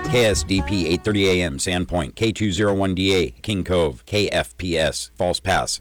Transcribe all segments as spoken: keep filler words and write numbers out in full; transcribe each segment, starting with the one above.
K S D P eight thirty A M, Sandpoint, K two oh one D A, King Cove, K F P S, False Pass.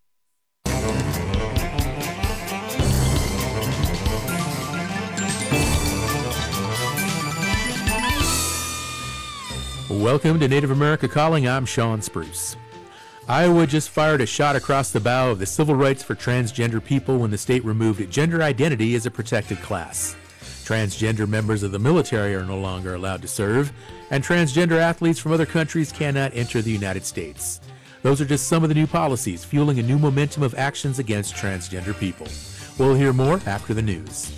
Welcome to Native America Calling. I'm Sean Spruce. Iowa just fired a shot across the bow of the civil rights for transgender people when the state removed gender identity as a protected class. Transgender members of the military are no longer allowed to serve, and transgender athletes from other countries cannot enter the United States. Those are just some of the new policies fueling a new momentum of actions against transgender people. We'll hear more after the news.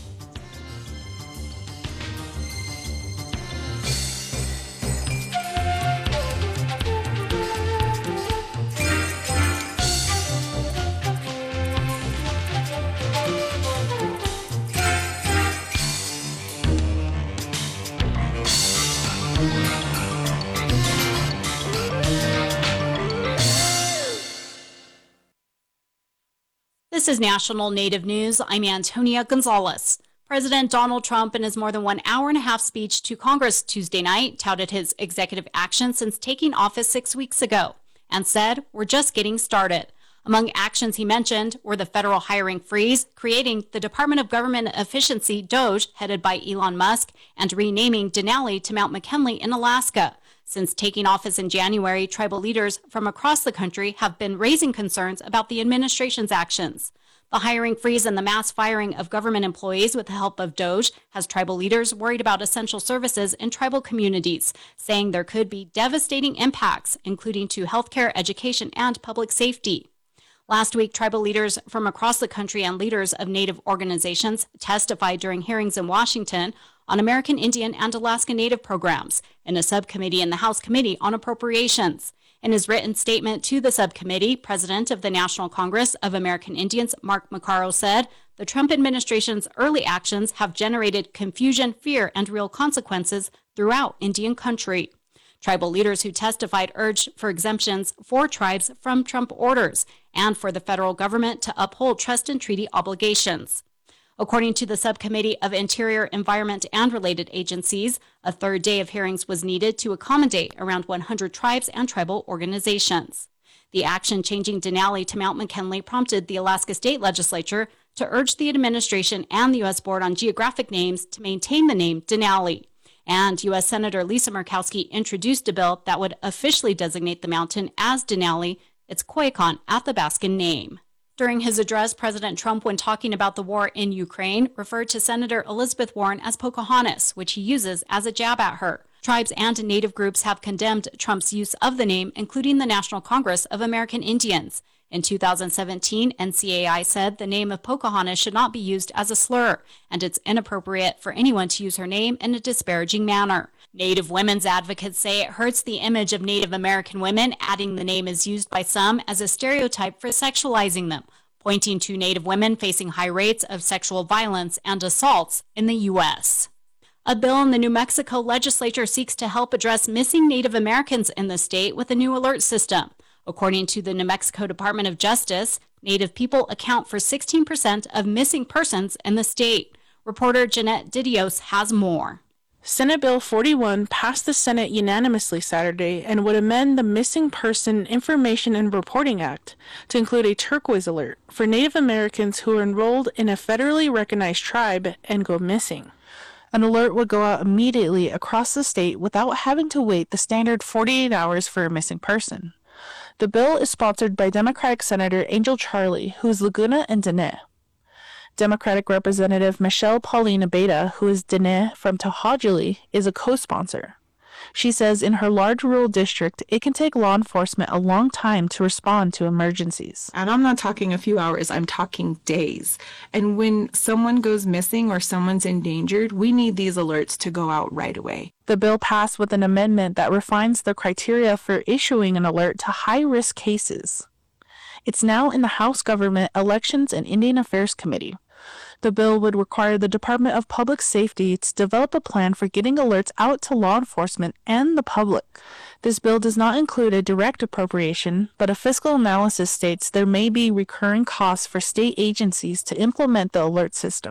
This is National Native News. I'm Antonia Gonzalez. President Donald Trump, in his more than one hour and a half speech to Congress Tuesday night, touted his executive action since taking office six weeks ago and said, "We're just getting started." Among actions he mentioned were the federal hiring freeze, creating the Department of Government Efficiency, DOGE, headed by Elon Musk, and renaming Denali to Mount McKinley in Alaska. Since taking office in January, tribal leaders from across the country have been raising concerns about the administration's actions. The hiring freeze and the mass firing of government employees with the help of DOGE has tribal leaders worried about essential services in tribal communities, saying there could be devastating impacts, including to healthcare, education, and public safety. Last week, tribal leaders from across the country and leaders of Native organizations testified during hearings in Washington on American Indian and Alaska Native programs in a subcommittee in the House Committee on Appropriations. In his written statement to the subcommittee, President of the National Congress of American Indians, Mark McCarrow, said, "The Trump administration's early actions have generated confusion, fear, and real consequences throughout Indian country." Tribal leaders who testified urged for exemptions for tribes from Trump orders and for the federal government to uphold trust and treaty obligations. According to the Subcommittee of Interior, Environment, and Related Agencies, a third day of hearings was needed to accommodate around one hundred tribes and tribal organizations. The action changing Denali to Mount McKinley prompted the Alaska State Legislature to urge the administration and the U S Board on Geographic Names to maintain the name Denali. And U S Senator Lisa Murkowski introduced a bill that would officially designate the mountain as Denali, its Koyukon Athabascan name. During his address, President Trump, when talking about the war in Ukraine, referred to Senator Elizabeth Warren as Pocahontas, which he uses as a jab at her. Tribes and Native groups have condemned Trump's use of the name, including the National Congress of American Indians. In two thousand seventeen, N C A I said the name of Pocahontas should not be used as a slur, and it's inappropriate for anyone to use her name in a disparaging manner. Native women's advocates say it hurts the image of Native American women, adding the name is used by some as a stereotype for sexualizing them, pointing to Native women facing high rates of sexual violence and assaults in the U S. A bill in the New Mexico legislature seeks to help address missing Native Americans in the state with a new alert system. According to the New Mexico Department of Justice, Native people account for sixteen percent of missing persons in the state. Reporter Jeanette Didios has more. Senate Bill forty-one passed the Senate unanimously Saturday and would amend the Missing Person Information and Reporting Act to include a turquoise alert for Native Americans who are enrolled in a federally recognized tribe and go missing. An alert would go out immediately across the state without having to wait the standard forty-eight hours for a missing person. The bill is sponsored by Democratic Senator Angel Charlie, who is Laguna and Dene. Democratic Representative Michelle Paulina Beta, who is Dene from Tohajili, is a co-sponsor. She says in her large rural district, it can take law enforcement a long time to respond to emergencies. And I'm not talking a few hours, I'm talking days. And when someone goes missing or someone's endangered, we need these alerts to go out right away. The bill passed with an amendment that refines the criteria for issuing an alert to high-risk cases. It's now in the House Government Elections and Indian Affairs Committee. The bill would require the Department of Public Safety to develop a plan for getting alerts out to law enforcement and the public. This bill does not include a direct appropriation, but a fiscal analysis states there may be recurring costs for state agencies to implement the alert system.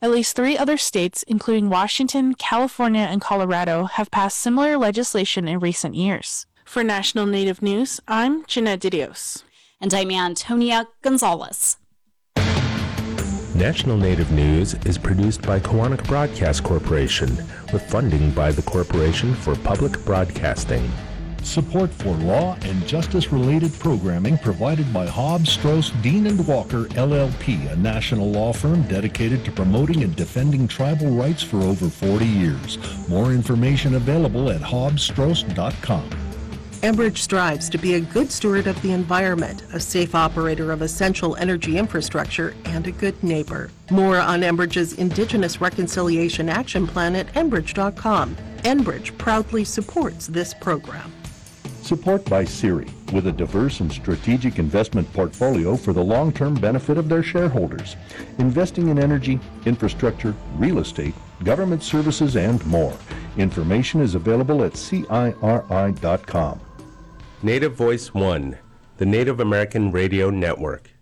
At least three other states, including Washington, California, and Colorado, have passed similar legislation in recent years. For National Native News, I'm Jeanette Didios. And I'm Antonia Gonzalez. National Native News is produced by Koahnic Broadcast Corporation with funding by the Corporation for Public Broadcasting. Support for law and justice-related programming provided by Hobbs, Strauss, Dean and Walker, L L P, a national law firm dedicated to promoting and defending tribal rights for over forty years. More information available at hobbs strauss dot com. Enbridge strives to be a good steward of the environment, a safe operator of essential energy infrastructure, and a good neighbor. More on Enbridge's Indigenous Reconciliation Action Plan at enbridge dot com. Enbridge proudly supports this program. Support by Siri, with a diverse and strategic investment portfolio for the long-term benefit of their shareholders. Investing in energy, infrastructure, real estate, government services, and more. Information is available at C I R I dot com. Native Voice One, the Native American Radio Network.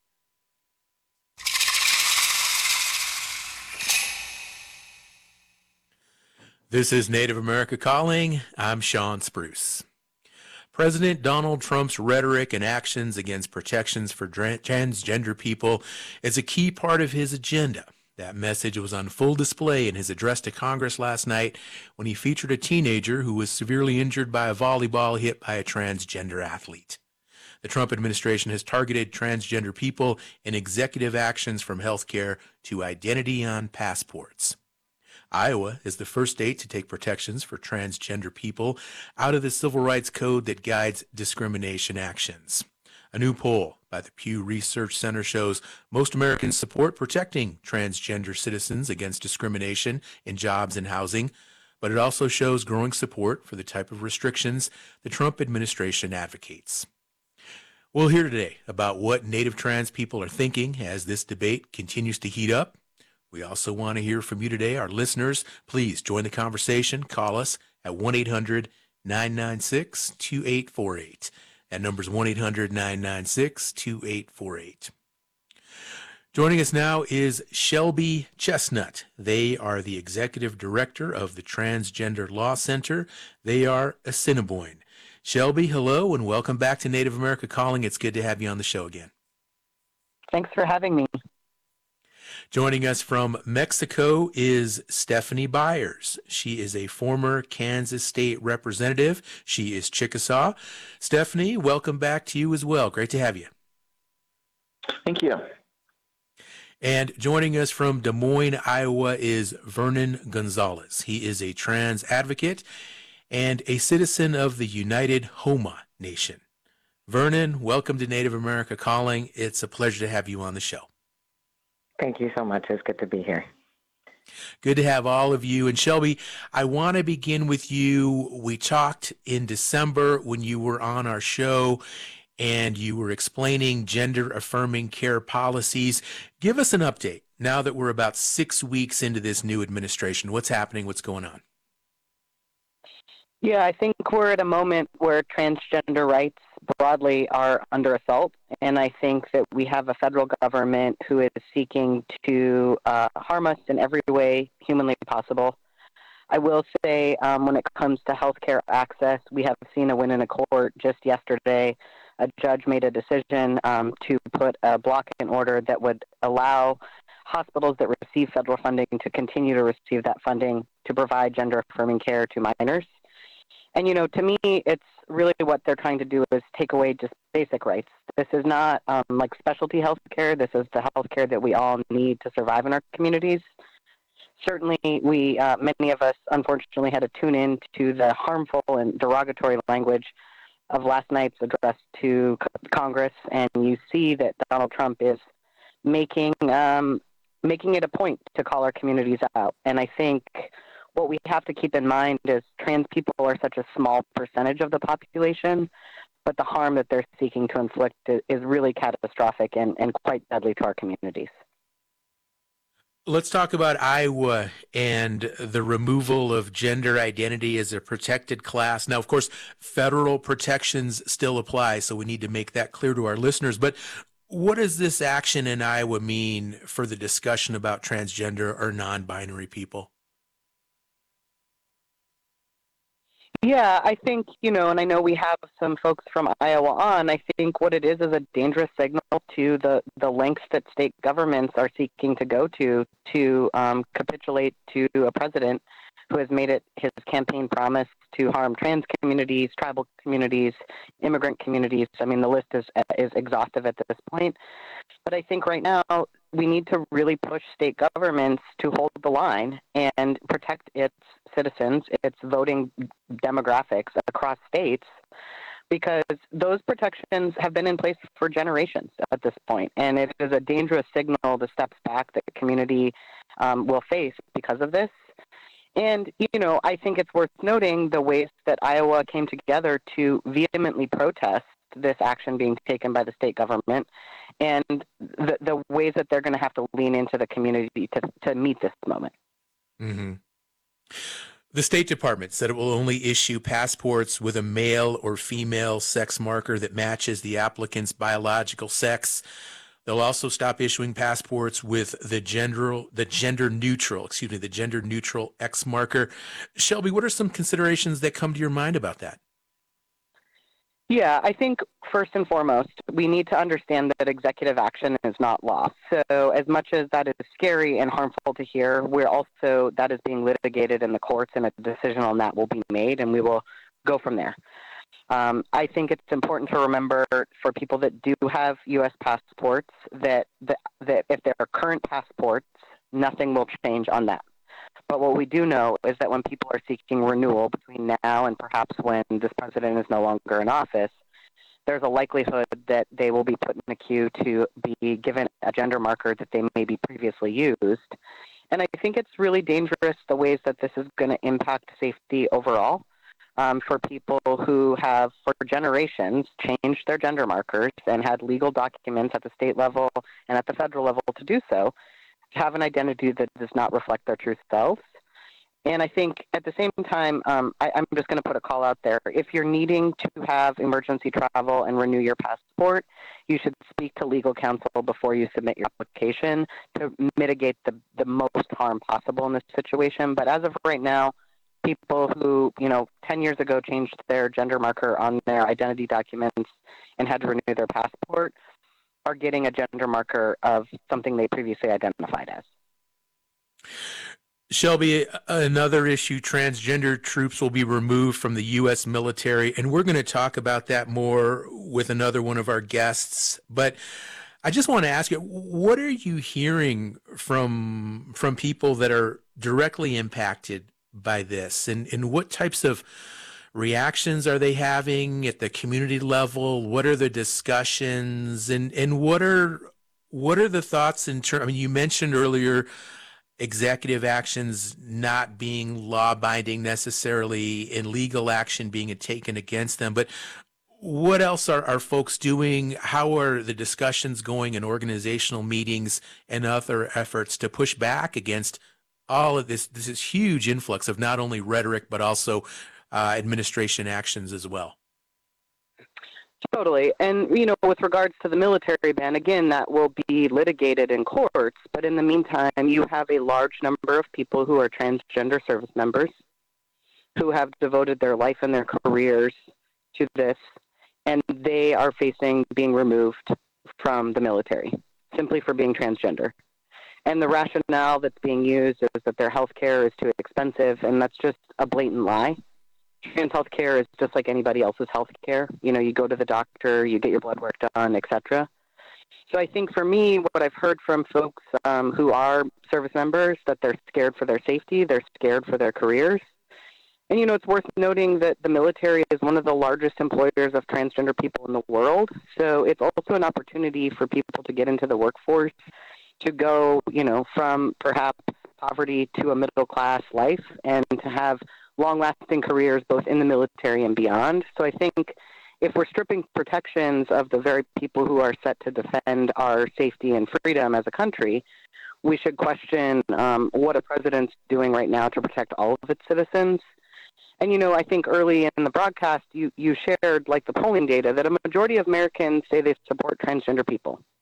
This is Native America Calling. I'm Sean Spruce. President Donald Trump's rhetoric and actions against protections for transgender people is a key part of his agenda. That message was on full display in his address to Congress last night when he featured a teenager who was severely injured by a volleyball hit by a transgender athlete. The Trump administration has targeted transgender people in executive actions from healthcare to identity on passports. Iowa is the first state to take protections for transgender people out of the civil rights code that guides discrimination actions. A new poll by the Pew Research Center shows most Americans support protecting transgender citizens against discrimination in jobs and housing, but it also shows growing support for the type of restrictions the Trump administration advocates. We'll hear today about what Native trans people are thinking as this debate continues to heat up. We also want to hear from you today, our listeners. Please join the conversation. Call us at one eight hundred nine nine six two eight four eight. That number is one eight hundred nine nine six two eight four eight. Joining us now is Shelby Chestnut. They are the executive director of the Transgender Law Center. They are Assiniboine. Shelby, hello, and welcome back to Native America Calling. It's good to have you on the show again. Thanks for having me. Joining us from Mexico is Stephanie Byers. She is a former Kansas State representative. She is Chickasaw. Stephanie, welcome back to you as well. Great to have you. Thank you. And joining us from Des Moines, Iowa is Vernon Gonzalez. He is a trans advocate and a citizen of the United Homa Nation. Vernon, welcome to Native America Calling. It's a pleasure to have you on the show. Thank you so much. It's good to be here. Good to have all of you. And Shelby, I want to begin with you. We talked in December when you were on our show and you were explaining gender-affirming care policies. Give us an update now that we're about six weeks into this new administration. What's happening? What's going on? Yeah, I think we're at a moment where transgender rights broadly are under assault, and I think that we have a federal government who is seeking to uh, harm us in every way humanly possible. I will say um, when it comes to healthcare access, we have seen a win in a court just yesterday. A judge made a decision um, to put a block in order that would allow hospitals that receive federal funding to continue to receive that funding to provide gender-affirming care to minors. And, you know, to me, it's really what they're trying to do is take away just basic rights. This is not um, like specialty health care. This is the health care that we all need to survive in our communities. Certainly, we, uh, many of us, unfortunately, had to tune in to the harmful and derogatory language of last night's address to Congress, and you see that Donald Trump is making um, making it a point to call our communities out. And I think what we have to keep in mind is trans people are such a small percentage of the population, but the harm that they're seeking to inflict is really catastrophic and, and quite deadly to our communities. Let's talk about Iowa and the removal of gender identity as a protected class. Now, of course, federal protections still apply, so we need to make that clear to our listeners. But what does this action in Iowa mean for the discussion about transgender or non-binary people? Yeah, I think, you know, and I know we have some folks from Iowa on, I think what it is is a dangerous signal to the, the lengths that state governments are seeking to go to to um, capitulate to a president who has made it his campaign promise to harm trans communities, tribal communities, immigrant communities. I mean, the list is is exhaustive at this point. But I think right now we need to really push state governments to hold the line and protect its citizens, its voting demographics across states, because those protections have been in place for generations at this point. And it is a dangerous signal, the steps back that the community um, will face because of this. And, you know, I think it's worth noting the ways that Iowa came together to vehemently protest this action being taken by the state government and the, the ways that they're going to have to lean into the community to, to meet this moment. Mm-hmm. The State Department said it will only issue passports with a male or female sex marker that matches the applicant's biological sex. They'll also stop issuing passports with the gender, the gender neutral, excuse me, the gender neutral X marker. Shelby, what are some considerations that come to your mind about that? Yeah, I think first and foremost, we need to understand that executive action is not law. So as much as that is scary and harmful to hear, we're also, that is being litigated in the courts and a decision on that will be made and we will go from there. Um, I think it's important to remember for people that do have U S passports that, that, that if there are current passports, nothing will change on that. But what we do know is that when people are seeking renewal between now and perhaps when this president is no longer in office, there's a likelihood that they will be put in a queue to be given a gender marker that they maybe previously used. And I think it's really dangerous the ways that this is going to impact safety overall. Um, for people who have, for generations, changed their gender markers and had legal documents at the state level and at the federal level to do so, to have an identity that does not reflect their true selves. And I think at the same time, um, I, I'm just going to put a call out there. If you're needing to have emergency travel and renew your passport, you should speak to legal counsel before you submit your application to mitigate the, the most harm possible in this situation. But as of right now, people who, you know, ten years ago changed their gender marker on their identity documents and had to renew their passport are getting a gender marker of something they previously identified as. Shelby, another issue, transgender troops will be removed from the U S military, and we're going to talk about that more with another one of our guests. But I just want to ask you, what are you hearing from from people that are directly impacted by this, and, and what types of reactions are they having at the community level? What are the discussions, and, and what are what are the thoughts in terms? I mean, you mentioned earlier executive actions not being law binding necessarily, and legal action being taken against them, but what else are, are folks doing? How are the discussions going in organizational meetings and other efforts to push back against all of this, this is huge influx of not only rhetoric, but also uh, administration actions as well? Totally. And, you know, with regards to the military ban, again, that will be litigated in courts. But in the meantime, you have a large number of people who are transgender service members who have devoted their life and their careers to this, and they are facing being removed from the military simply for being transgender. And the rationale that's being used is that their health care is too expensive, and that's just a blatant lie. Trans health care is just like anybody else's health care. You know, you go to the doctor, you get your blood work done, et cetera. So I think for me, what I've heard from folks um, who are service members, that they're scared for their safety, they're scared for their careers. And, you know, it's worth noting that the military is one of the largest employers of transgender people in the world. So it's also an opportunity for people to get into the workforce, to go, you know, from perhaps poverty to a middle-class life, and to have long-lasting careers both in the military and beyond. So I think if we're stripping protections of the very people who are set to defend our safety and freedom as a country, we should question um, what a president's doing right now to protect all of its citizens. And, you know, I think early in the broadcast, you, you shared, like the polling data, that a majority of Americans say they support transgender people.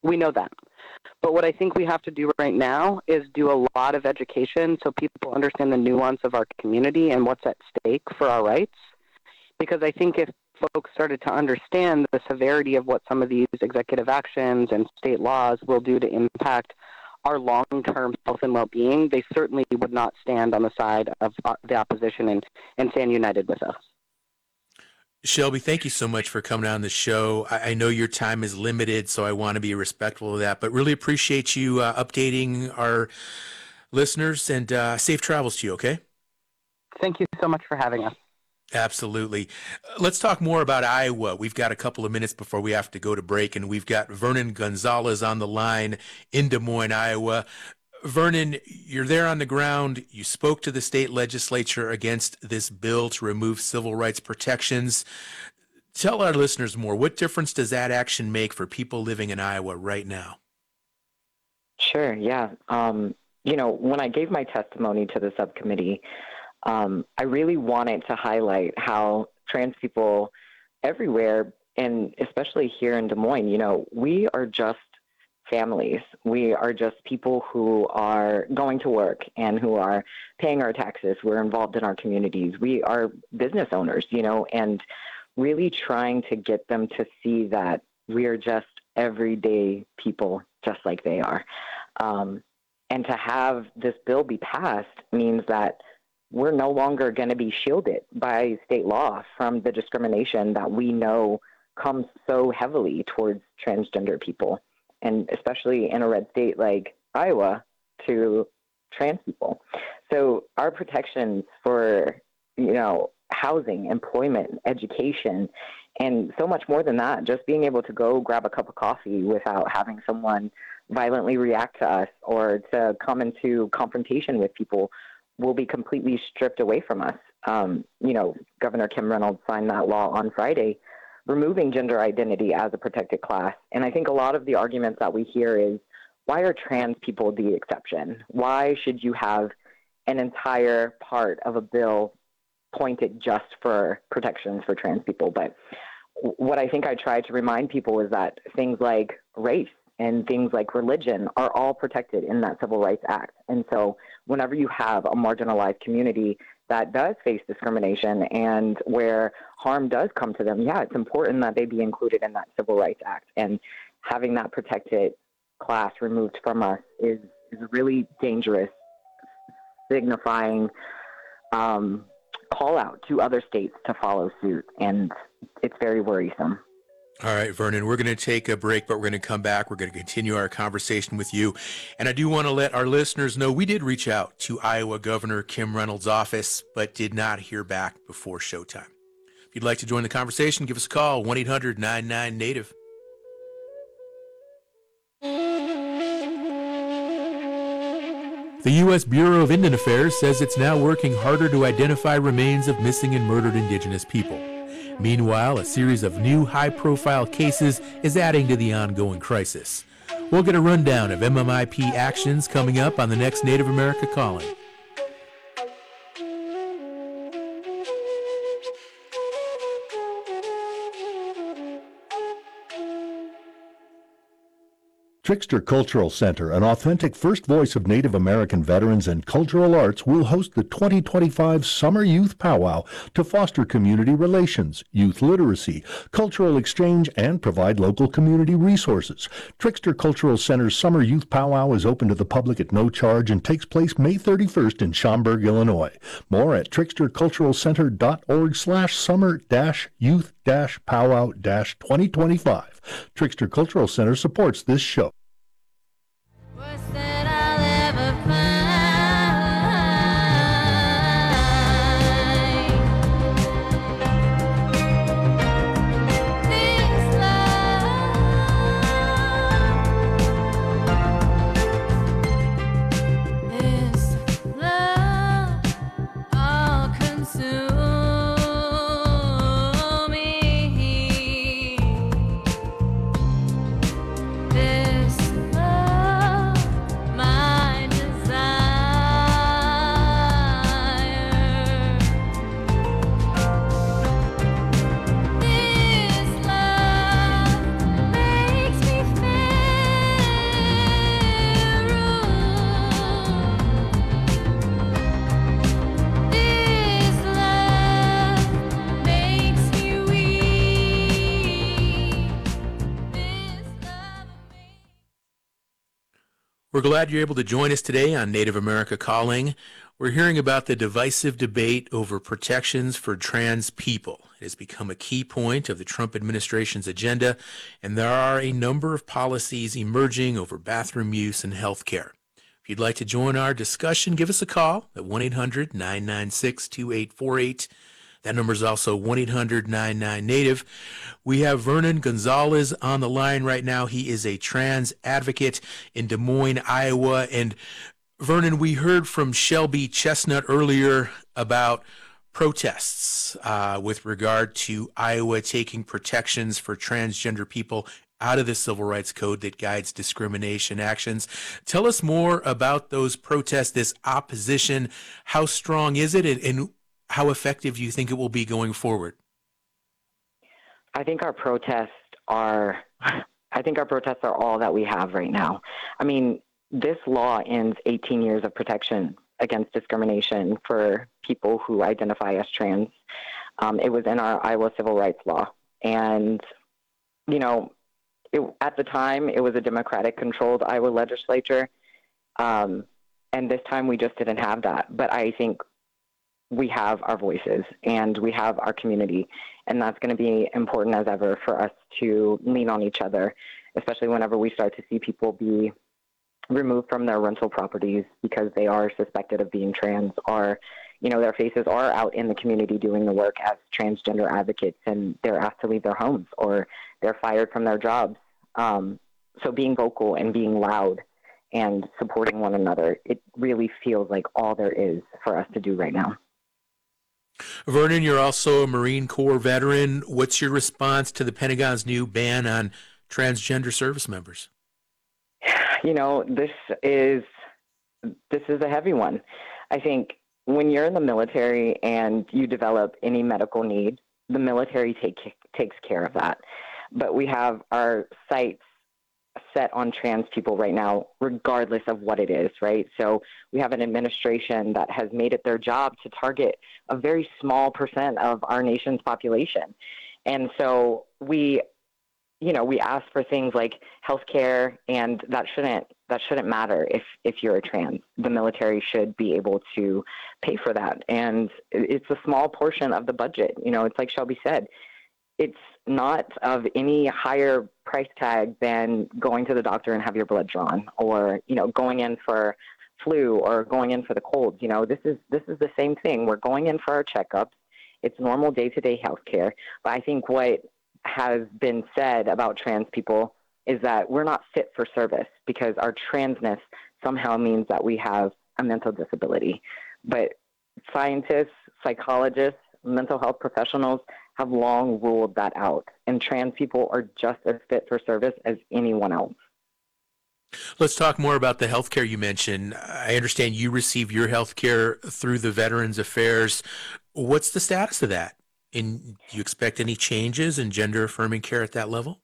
We know that. But what I think we have to do right now is do a lot of education so people understand the nuance of our community and what's at stake for our rights. Because I think if folks started to understand the severity of what some of these executive actions and state laws will do to impact our long-term health and well-being, they certainly would not stand on the side of the opposition and, and stand united with us. Shelby, thank you so much for coming on the show. I, I know your time is limited, so I want to be respectful of that, but really appreciate you uh, updating our listeners, and uh, safe travels to you, okay? Thank you so much for having us. Absolutely. Uh, let's talk more about Iowa. We've got a couple of minutes before we have to go to break, and we've got Vernon Gonzalez on the line in Des Moines, Iowa. Vernon, you're there on the ground. You spoke to the state legislature against this bill to remove civil rights protections. Tell our listeners more. What difference does that action make for people living in Iowa right now? Sure, yeah. Um, you know, when I gave my testimony to the subcommittee, um, I really wanted to highlight how trans people everywhere, and especially here in Des Moines, you know, we are just families. We are just people who are going to work and who are paying our taxes. We're involved in our communities. We are business owners, you know, and really trying to get them to see that we are just everyday people just like they are. Um, and to have this bill be passed means that we're no longer going to be shielded by state law from the discrimination that we know comes so heavily towards transgender people, and especially in a red state like Iowa, to trans people. So our protections for, you know, housing, employment, education, and so much more than that, just being able to go grab a cup of coffee without having someone violently react to us or to come into confrontation with people will be completely stripped away from us. Um, you know, Governor Kim Reynolds signed that law on Friday, removing gender identity as a protected class. And I think a lot of the arguments that we hear is, why are trans people the exception? Why should you have an entire part of a bill pointed just for protections for trans people? But what I think I try to remind people is that things like race and things like religion are all protected in that Civil Rights Act. And so whenever you have a marginalized community that does face discrimination and where harm does come to them, yeah, it's important that they be included in that Civil Rights Act. And having that protected class removed from us is, is a really dangerous, signifying um, call out to other states to follow suit. And it's very worrisome. All right, Vernon, we're going to take a break, but we're going to come back. We're going to continue our conversation with you. And I do want to let our listeners know we did reach out to Iowa Governor Kim Reynolds' office, but did not hear back before showtime. If you'd like to join the conversation, give us a call, one eight hundred nine nine native. The U S Bureau of Indian Affairs says it's now working harder to identify remains of missing and murdered Indigenous people. Meanwhile, a series of new high-profile cases is adding to the ongoing crisis. We'll get a rundown of M M I P actions coming up on the next Native America Calling. Trickster Cultural Center, an authentic first voice of Native American veterans and cultural arts, will host the twenty twenty-five Summer Youth Powwow to foster community relations, youth literacy, cultural exchange, and provide local community resources. Trickster Cultural Center's Summer Youth Powwow is open to the public at no charge and takes place May thirty-first in Schaumburg, Illinois. More at trickster cultural center dot org slash summer dash youth dash powwow dash twenty twenty-five. Trickster Cultural Center supports this show. This We're glad you're able to join us today on Native America Calling. We're hearing about the divisive debate over protections for trans people. It has become a key point of the Trump administration's agenda, and there are a number of policies emerging over bathroom use and health care. If you'd like to join our discussion, give us a call at one eight hundred nine nine six two eight four eight. That number is also one eight hundred nine nine Native. We have Vernon Gonzalez on the line right now. He is a trans advocate in Des Moines, Iowa. And Vernon, we heard from Shelby Chestnut earlier about protests uh, with regard to Iowa taking protections for transgender people out of the Civil Rights Code that guides discrimination actions. Tell us more about those protests, this opposition. How strong is it, and, and how effective do you think it will be going forward? I think our protests are, I think our protests are all that we have right now. I mean, this law ends eighteen years of protection against discrimination for people who identify as trans. Um, it was in our Iowa civil rights law. And, you know, it, at the time, it was a Democratic-controlled Iowa legislature. Um, and this time we just didn't have that. But I think we have our voices and we have our community, and that's going to be important as ever for us to lean on each other, especially whenever we start to see people be removed from their rental properties because they are suspected of being trans, or, you know, their faces are out in the community doing the work as transgender advocates and they're asked to leave their homes or they're fired from their jobs. Um, so being vocal and being loud and supporting one another, it really feels like all there is for us to do right now. Vernon, you're also a Marine Corps veteran. What's your response to the Pentagon's new ban on transgender service members? You know, this is this is a heavy one. I think when you're in the military and you develop any medical need, the military take, takes care of that. But we have our sights set on trans people right now, regardless of what it is, right? So we have an administration that has made it their job to target a very small percent of our nation's population. And so we, you know, we ask for things like healthcare, and that shouldn't that shouldn't matter if, if you're a trans. The military should be able to pay for that. And it's a small portion of the budget. You know, it's like Shelby said, it's not of any higher price tag than going to the doctor and have your blood drawn, or, you know, going in for flu or going in for the colds. You know, this is this is the same thing. We're going in for our checkups. It's normal day-to-day health care. But I think what has been said about trans people is that we're not fit for service because our transness somehow means that we have a mental disability. But scientists, psychologists, mental health professionals have long ruled that out, and trans people are just as fit for service as anyone else. Let's talk more about the health care you mentioned. I understand you receive your health care through the Veterans Affairs. What's the status of that? And do you expect any changes in gender-affirming care at that level?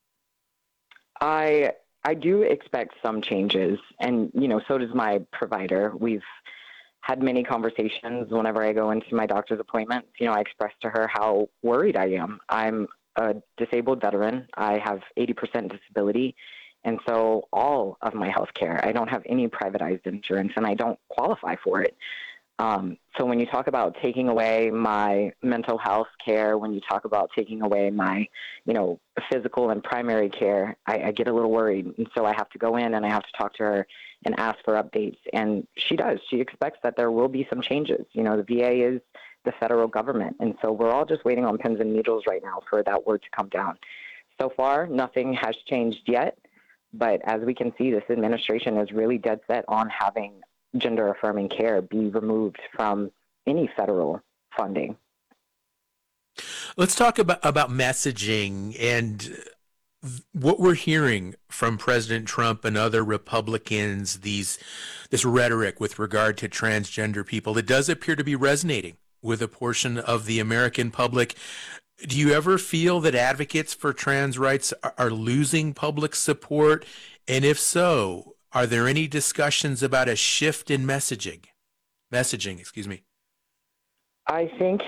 I I do expect some changes, and, you know, so does my provider. We've had many conversations whenever I go into my doctor's appointments. You know, I express to her how worried I am. I'm a disabled veteran. I have eighty percent disability. And so all of my health care, I don't have any privatized insurance, and I don't qualify for it. Um, so when you talk about taking away my mental health care, when you talk about taking away my, you know, physical and primary care, I, I get a little worried. And so I have to go in and I have to talk to her and ask for updates. And she does. She expects that there will be some changes. You know, the V A is the federal government. And so we're all just waiting on pins and needles right now for that word to come down. So far, nothing has changed yet. But as we can see, this administration is really dead set on having gender-affirming care be removed from any federal funding. Let's talk about, about messaging and what we're hearing from President Trump and other Republicans, these this rhetoric with regard to transgender people. It does appear to be resonating with a portion of the American public. Do you ever feel that advocates for trans rights are, are losing public support? And if so, are there any discussions about a shift in messaging? Messaging, excuse me. I think,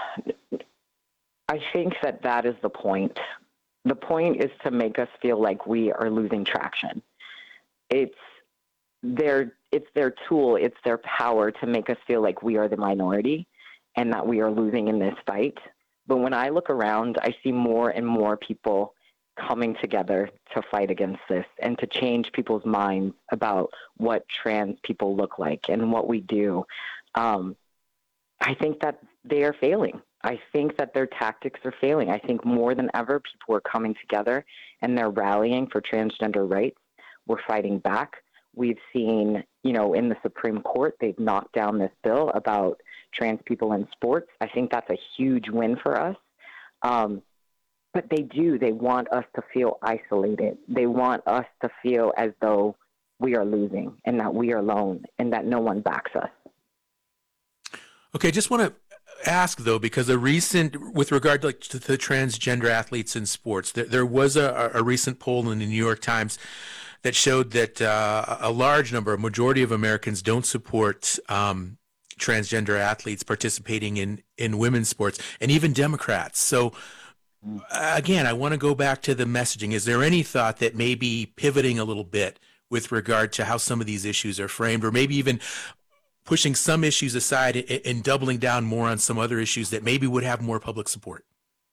I think that that is the point. The point is to make us feel like we are losing traction. It's their it's their tool, it's their power to make us feel like we are the minority and that we are losing in this fight. But when I look around, I see more and more people coming together to fight against this and to change people's minds about what trans people look like and what we do. Um, I think that they are failing. I think that their tactics are failing. I think more than ever, people are coming together and they're rallying for transgender rights. We're fighting back. We've seen, you know, in the Supreme Court, they've knocked down this bill about trans people in sports. I think that's a huge win for us. Um, but they do. They want us to feel isolated. They want us to feel as though we are losing and that we are alone and that no one backs us. Okay, just want to ask, though, because a recent, with regard to, like, to the transgender athletes in sports, there, there was a, a recent poll in the New York Times that showed that uh, a large number, a majority of Americans don't support um, transgender athletes participating in, in women's sports, and even Democrats. So, again, I want to go back to the messaging. Is there any thought that maybe pivoting a little bit with regard to how some of these issues are framed, or maybe even pushing some issues aside and, and doubling down more on some other issues that maybe would have more public support?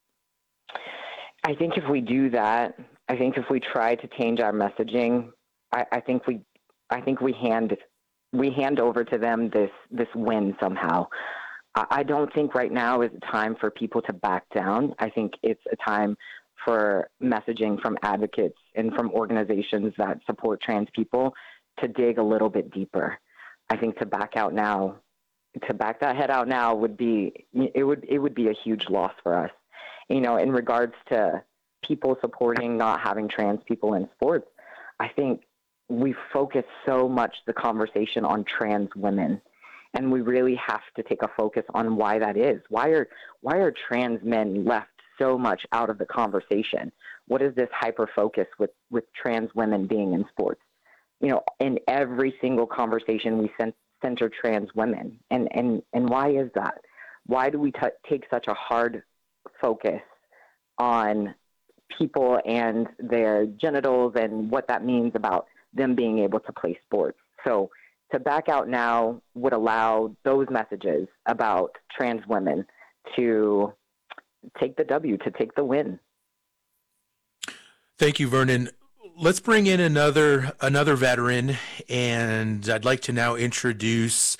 I think if we do that, I think if we try to change our messaging, I, I think we, I think we hand, we hand over to them this this win somehow. I, I don't think right now is a time for people to back down. I think it's a time for messaging from advocates and from organizations that support trans people to dig a little bit deeper. I think to back out now, to back that head out now would be, it would it would be a huge loss for us. You know, in regards to people supporting not having trans people in sports, I think we focus so much the conversation on trans women, and we really have to take a focus on why that is. Why are why are trans men left so much out of the conversation? What is this hyper focus with with trans women being in sports? You know, in every single conversation we center trans women, and and and why is that? Why do we t- take such a hard focus on people and their genitals and what that means about them being able to play sports? So to back out now would allow those messages about trans women to take the W, to take the win. Thank you, Vernon. Let's bring in another another veteran, and I'd like to now introduce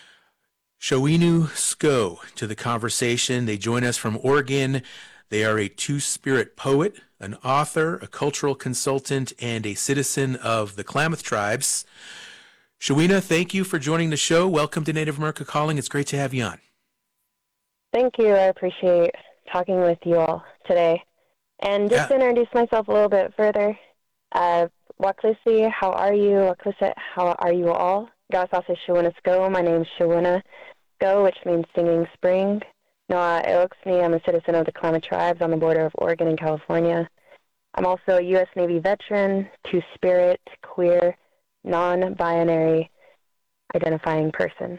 Shawinu Sko to the conversation. They join us from Oregon. They are a two-spirit poet, an author, a cultural consultant, and a citizen of the Klamath Tribes. Shawinu, thank you for joining the show. Welcome to Native America Calling. It's great to have you on. Thank you. I appreciate talking with you all today. And just Yeah. to introduce myself a little bit further, uh, Waklisi, how are you? Waklisit, how are you all? Gasase Shawinu Sko. My name's Shawinu Sko, which means singing spring. Noa Eoxni, I'm a citizen of the Klamath Tribes on the border of Oregon and California. I'm also a U S Navy veteran, two-spirit, queer, non-binary identifying person.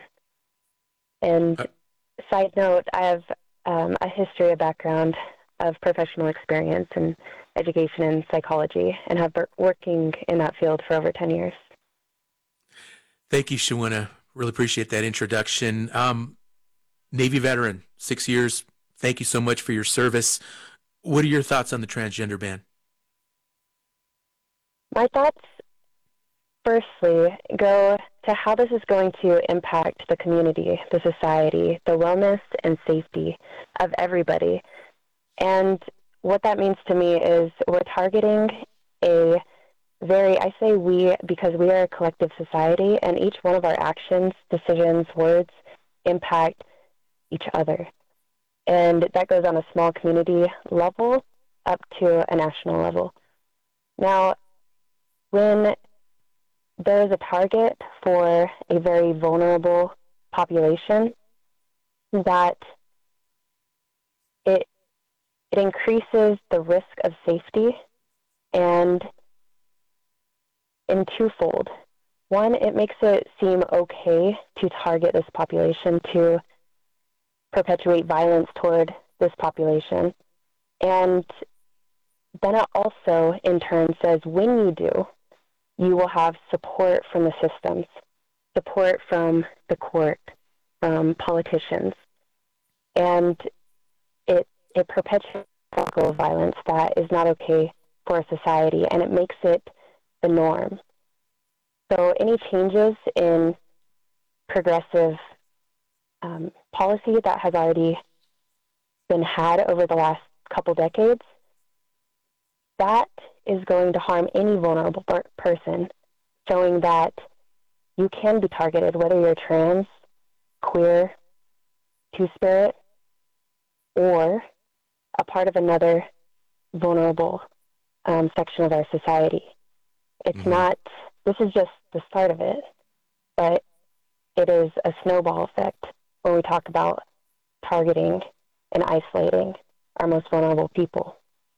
And Uh, side note, I have um, a history, a background of professional experience in education and psychology, and have been working in that field for over ten years. Thank you, Shawinu. Really appreciate that introduction. Um, Navy veteran, six years. Thank you so much for your service. What are your thoughts on the transgender ban? My thoughts, firstly, go to how this is going to impact the community, the society, the wellness and safety of everybody. And what that means to me is we're targeting a very, I say we because we are a collective society, and each one of our actions, decisions, words impact each other. And that goes on a small community level up to a national level. Now, when there is a target for a very vulnerable population, that it it increases the risk of safety, and in twofold. One, it makes it seem okay to target this population, to perpetuate violence toward this population. And then it also, in turn, says when you do, you will have support from the systems, support from the court, from politicians, and it it perpetuates a cycle of violence that is not okay for a society, and it makes it the norm. So any changes in progressive um, policy that has already been had over the last couple decades, that is going to harm any vulnerable per- person, showing that you can be targeted, whether you're trans, queer, two-spirit, or a part of another vulnerable um, section of our society. It's mm-hmm. not, this is just the start of it, but it is a snowball effect when we talk about targeting and isolating our most vulnerable people.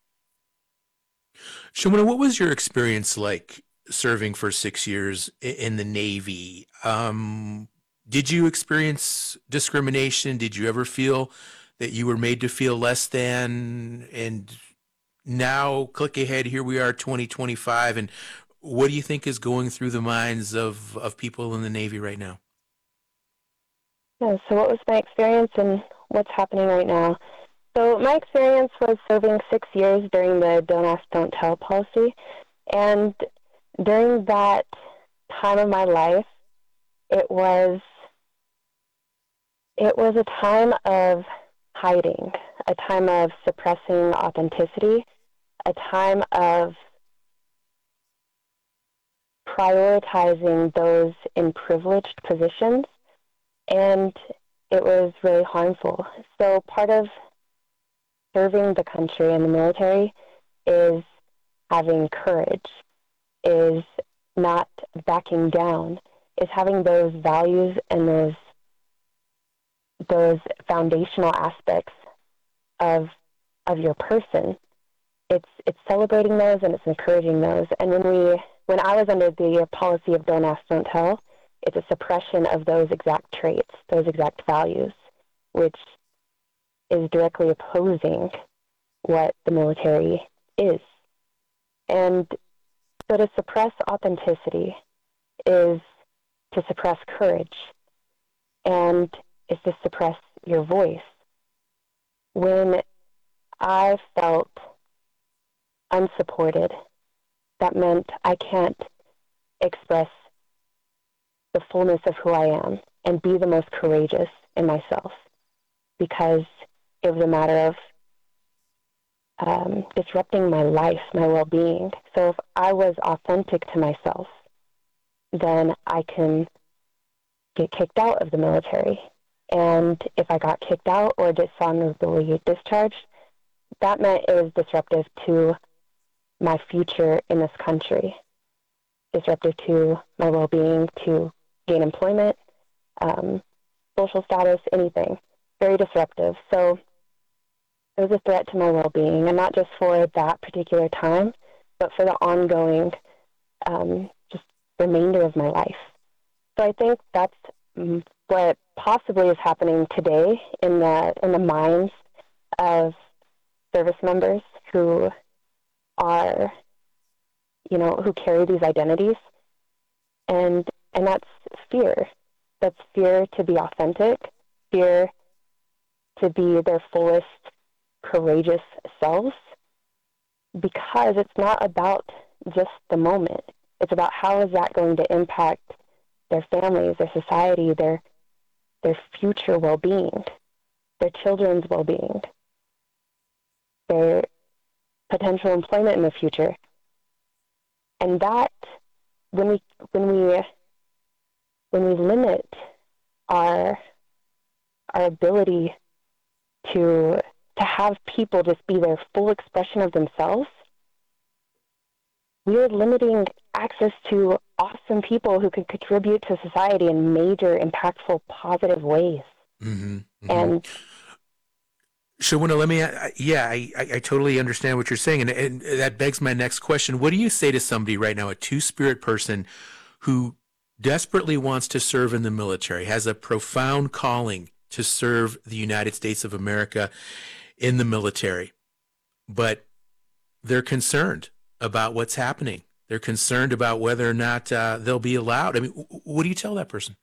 Shawna, what was your experience like serving for six years in the Navy? Um, did you experience discrimination? Did you ever feel that you were made to feel less than? And now, click ahead, here we are, twenty twenty-five, and what do you think is going through the minds of, of people in the Navy right now? Yeah, so what was my experience and what's happening right now? So my experience was serving six years during the Don't Ask, Don't Tell policy. And during that time of my life, it was it was a time of hiding, a time of suppressing authenticity, a time of prioritizing those in privileged positions, and it was really harmful. So part of serving the country in the military is having courage, is not backing down, is having those values and those those foundational aspects of of your person. It's it's celebrating those and it's encouraging those. And when we when I was under the policy of Don't Ask, Don't Tell, it's a suppression of those exact traits, those exact values, which is directly opposing what the military is. And so to suppress authenticity is to suppress courage, and is to suppress your voice. When I felt unsupported, that meant I can't express the fullness of who I am and be the most courageous in myself, because it was a matter of um, disrupting my life, my well-being. So if I was authentic to myself, then I can get kicked out of the military. And if I got kicked out or dishonorably discharged, that meant it was disruptive to my future in this country, disruptive to my well-being, to gain employment, um, social status, anything. Very disruptive. So it was a threat to my well-being, and not just for that particular time, but for the ongoing um, just remainder of my life. So I think that's what possibly is happening today in the in the minds of service members who are, you know, who carry these identities, and and that's fear. That's fear to be authentic, fear to be their fullest courageous selves, because it's not about just the moment. It's about how is that going to impact their families, their society, their their future well-being, their children's well-being, their potential employment in the future. And that, when we when we when we limit our our ability to to have people just be their full expression of themselves, we are limiting access to awesome people who could contribute to society in major, impactful, positive ways. Mm-hmm, mm-hmm. And Shawna, let me, uh, yeah, I, I, I totally understand what you're saying. And, and that begs my next question. What do you say to somebody right now, a two-spirit person who desperately wants to serve in the military, has a profound calling to serve the United States of America in the military, but they're concerned about what's happening they're concerned about whether or not uh, they'll be allowed. I mean, w- what do you tell that person?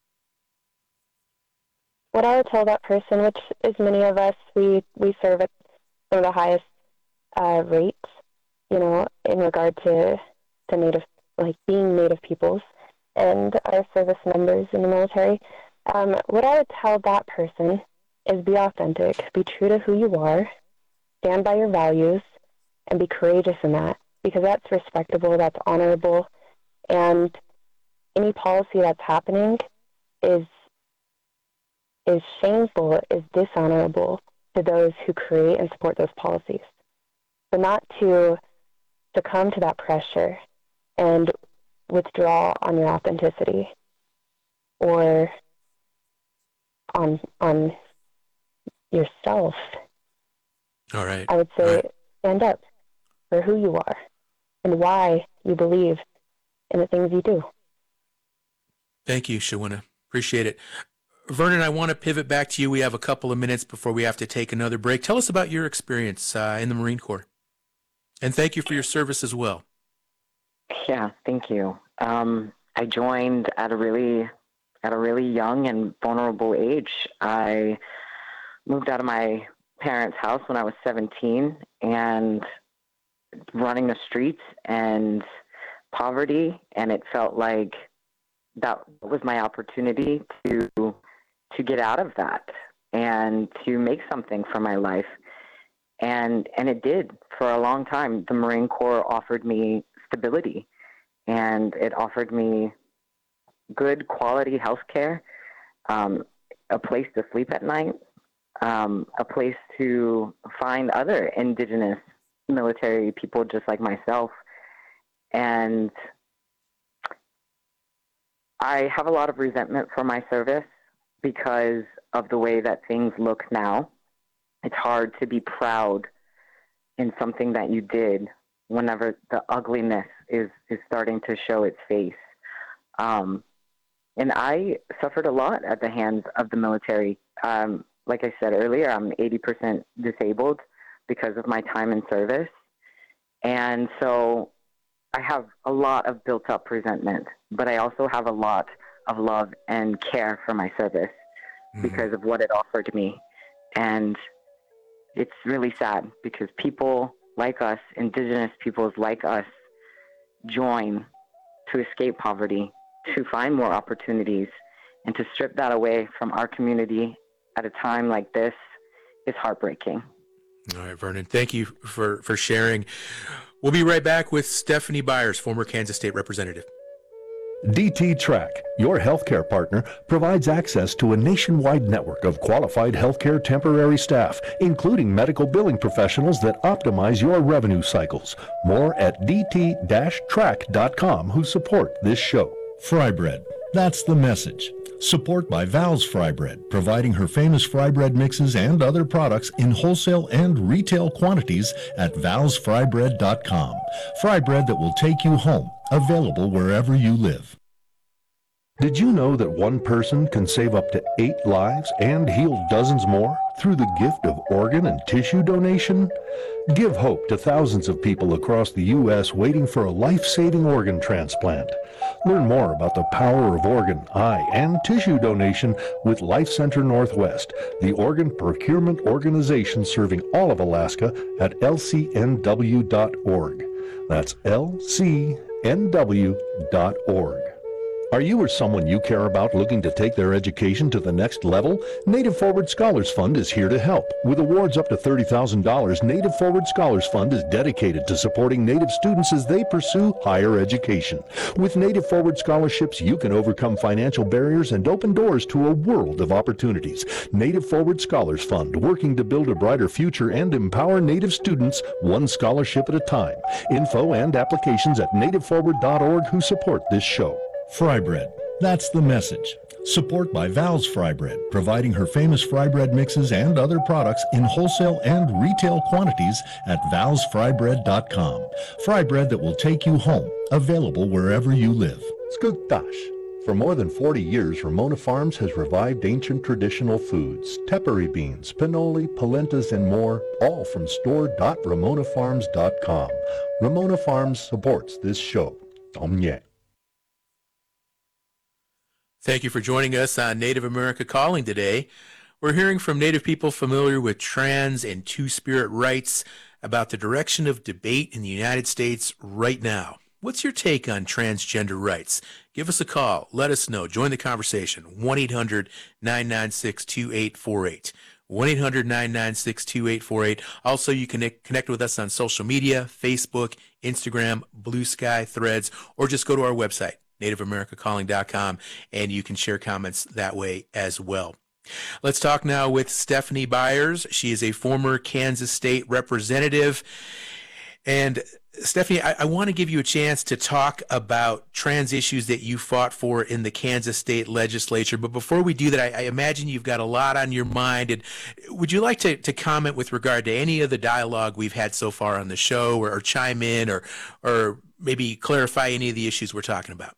What I would tell that person, which is many of us, we, we serve at some of the highest uh, rates, you know, in regard to, to Native, like being Native peoples and our service numbers in the military. Um, what I would tell that person is be authentic, be true to who you are, stand by your values, and be courageous in that, because that's respectable, that's honorable, and any policy that's happening is is shameful, is dishonorable to those who create and support those policies. So not to succumb to that pressure and withdraw on your authenticity or on on yourself. All right. I would say right. stand up for who you are and why you believe in the things you do. Thank you, Shawina. Appreciate it. Vernon, I want to pivot back to you. We have a couple of minutes before we have to take another break. Tell us about your experience uh, in the Marine Corps. And thank you for your service as well. Yeah, thank you. Um, I joined at a really at a really young and vulnerable age. I moved out of my parents' house when I was seventeen, and running the streets and poverty, and it felt like that was my opportunity to to get out of that and to make something for my life. And and it did for a long time. The Marine Corps offered me stability, and it offered me good quality health care, um, a place to sleep at night, um, a place to find other indigenous military people just like myself. And I have a lot of resentment for my service because of the way that things look now. It's hard to be proud in something that you did whenever the ugliness is, is starting to show its face. Um, and I suffered a lot at the hands of the military. Um, like I said earlier, I'm eighty percent disabled because of my time in service. And so I have a lot of built up resentment, but I also have a lot of love and care for my service mm-hmm. because of what it offered me. And it's really sad because people like us, indigenous peoples like us, join to escape poverty, to find more opportunities, and to strip that away from our community at a time like this is heartbreaking. All right, Vernon, thank you for, for sharing. We'll be right back with Stephanie Byers, former Kansas State Representative. D T Track, your healthcare partner, provides access to a nationwide network of qualified healthcare temporary staff, including medical billing professionals that optimize your revenue cycles. More at d t dash track dot com, who support this show. Fry bread. That's the message. Support by Val's Fry Bread, providing her famous fry bread mixes and other products in wholesale and retail quantities at vals fry bread dot com. Fry bread that will take you home, available wherever you live. Did you know that one person can save up to eight lives and heal dozens more through the gift of organ and tissue donation? Give hope to thousands of people across the U S waiting for a life-saving organ transplant. Learn more about the power of organ, eye, and tissue donation with Life Center Northwest, the organ procurement organization serving all of Alaska, at L C N W dot org. That's L C N W dot org. Are you or someone you care about looking to take their education to the next level? Native Forward Scholars Fund is here to help. With awards up to thirty thousand dollars, Native Forward Scholars Fund is dedicated to supporting Native students as they pursue higher education. With Native Forward scholarships, you can overcome financial barriers and open doors to a world of opportunities. Native Forward Scholars Fund, working to build a brighter future and empower Native students one scholarship at a time. Info and applications at native forward dot org, who support this show. Fry bread. That's the message. Support by Val's Fry Bread, providing her famous fry bread mixes and other products in wholesale and retail quantities at vals fry bread dot com. Fry bread that will take you home, available wherever you live. Skugtash. For more than forty years, Ramona Farms has revived ancient traditional foods, tepary beans, pinoli, polentas, and more, all from store dot ramona farms dot com. Ramona Farms supports this show. Um, yeah. Thank you for joining us on Native America Calling today. We're hearing from Native people familiar with trans and two-spirit rights about the direction of debate in the United States right now. What's your take on transgender rights? Give us a call. Let us know. Join the conversation. one eight hundred nine nine six two eight four eight. one eight hundred nine nine six two eight four eight. Also, you can connect with us on social media, Facebook, Instagram, Blue Sky, Threads, or just go to our website, native america calling dot com, and you can share comments that way as well. Let's talk now with Stephanie Byers. She is a former Kansas State representative. And Stephanie, I, I want to give you a chance to talk about trans issues that you fought for in the Kansas State legislature. But before we do that, I, I imagine you've got a lot on your mind. And would you like to, to comment with regard to any of the dialogue we've had so far on the show, or, or chime in, or, or maybe clarify any of the issues we're talking about?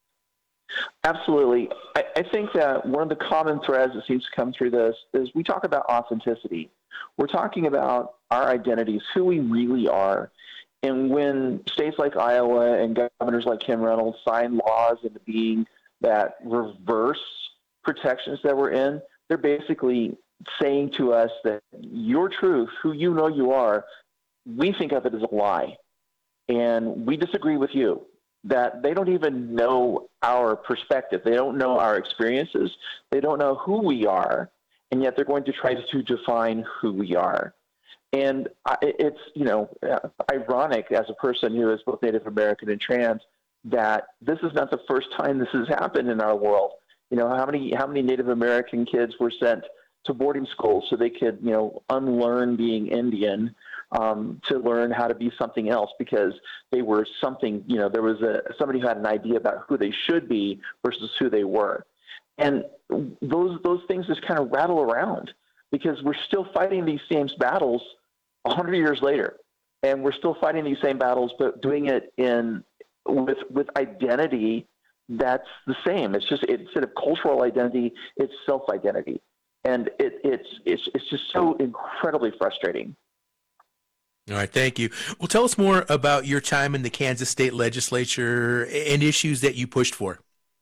Absolutely. I, I think that one of the common threads that seems to come through this is we talk about authenticity. We're talking about our identities, who we really are. And when states like Iowa and governors like Kim Reynolds sign laws into being that reverse protections that we're in, they're basically saying to us that your truth, who you know you are, we think of it as a lie. And we disagree with you. That they don't even know our perspective. They don't know our experiences. They don't know who we are, and yet they're going to try to define who we are. And it's, you know, ironic as a person who is both Native American and trans that this is not the first time this has happened in our world. You know, how many how many Native American kids were sent to boarding schools so they could, you know, unlearn being Indian, um, to learn how to be something else because they were something, you know, there was a somebody who had an idea about who they should be versus who they were. And those those things just kind of rattle around because we're still fighting these same battles a hundred years later. And we're still fighting these same battles, but doing it in with with identity that's the same. It's just it, instead of cultural identity, it's self-identity. And it, it's it's it's just so incredibly frustrating. All right, thank you. Well, tell us more about your time in the Kansas State Legislature and issues that you pushed for.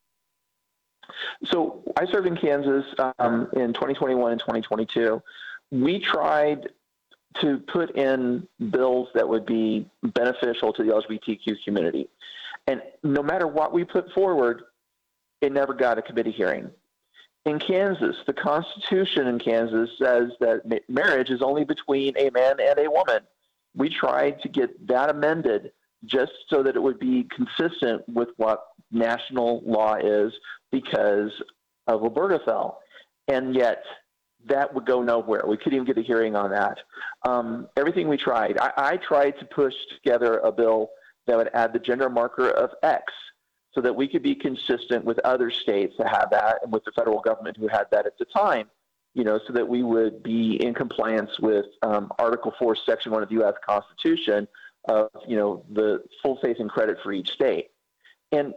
So I served in Kansas um, in twenty twenty-one and twenty twenty-two. We tried to put in bills that would be beneficial to the L G B T Q community. And no matter what we put forward, it never got a committee hearing. In Kansas, the Constitution in Kansas says that marriage is only between a man and a woman. We tried to get that amended just so that it would be consistent with what national law is because of Obergefell. And yet that would go nowhere. We couldn't even get a hearing on that. Um, everything we tried. I, I tried to push together a bill that would add the gender marker of X so that we could be consistent with other states that have that and with the federal government who had that at the time, you know, so that we would be in compliance with um, Article four, Section one of the U S Constitution of, you know, the full faith and credit for each state. And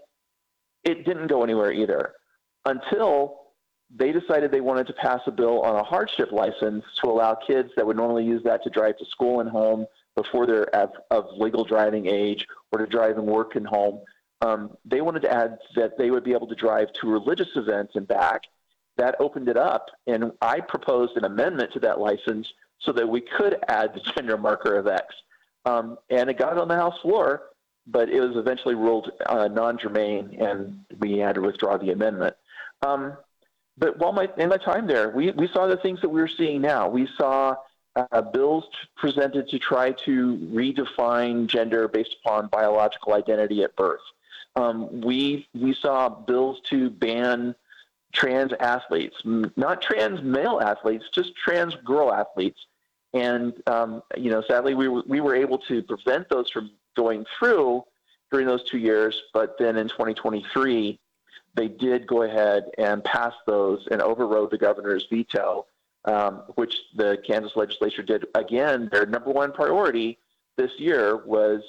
it didn't go anywhere either until they decided they wanted to pass a bill on a hardship license to allow kids that would normally use that to drive to school and home before they're of, of legal driving age or to drive and work and home. Um, they wanted to add that they would be able to drive to religious events and back. That opened it up, and I proposed an amendment to that license so that we could add the gender marker of X. Um, and it got on the House floor, but it was eventually ruled uh, non-germane, and we had to withdraw the amendment. Um, but while my in my time there, we, we saw the things that we're seeing now. We saw uh, bills presented to try to redefine gender based upon biological identity at birth. Um, we we saw bills to ban trans athletes, not trans male athletes, just trans girl athletes. And, um, you know, sadly, we were, we were able to prevent those from going through during those two years. But then in twenty twenty-three, they did go ahead and pass those and overrode the governor's veto, um, which the Kansas legislature did. Again, their number one priority this year was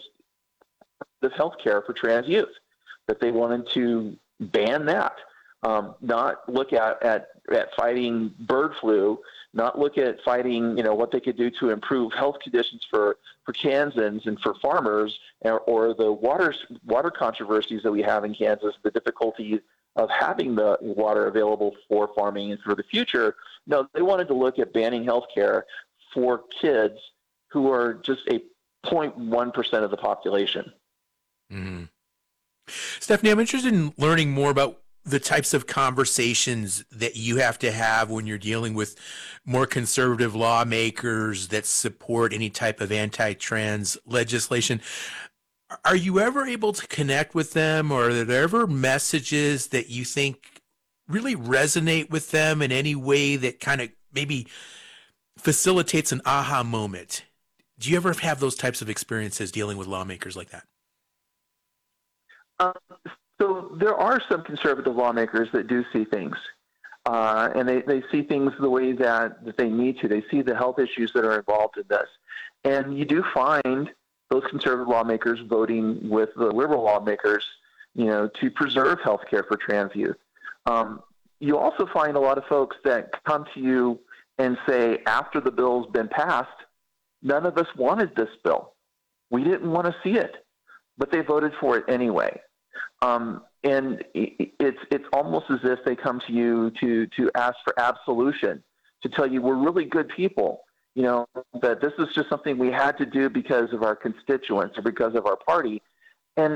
the health care for trans youth, that they wanted to ban that. Um, not look at, at, at fighting bird flu, not look at fighting, you know, what they could do to improve health conditions for, for Kansans and for farmers, or, or the water, water controversies that we have in Kansas, the difficulty of having the water available for farming and for the future. No, they wanted to look at banning health care for kids who are just a zero point one percent of the population. Mm-hmm. Stephanie, I'm interested in learning more about the types of conversations that you have to have when you're dealing with more conservative lawmakers that support any type of anti-trans legislation. Are you ever able to connect with them, or are there ever messages that you think really resonate with them in any way that kind of maybe facilitates an aha moment? Do you ever have those types of experiences dealing with lawmakers like that? Um, so there are some conservative lawmakers that do see things, uh, and they, they see things the way that, that they need to. They see the health issues that are involved in this. And you do find those conservative lawmakers voting with the liberal lawmakers, you know, to preserve health care for trans youth. Um, you also find a lot of folks that come to you and say, after the bill's been passed, none of us wanted this bill. We didn't want to see it, but they voted for it anyway. Um, and it's it's almost as if they come to you to to ask for absolution, to tell you we're really good people, you know, that this is just something we had to do because of our constituents or because of our party. And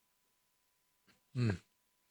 mm.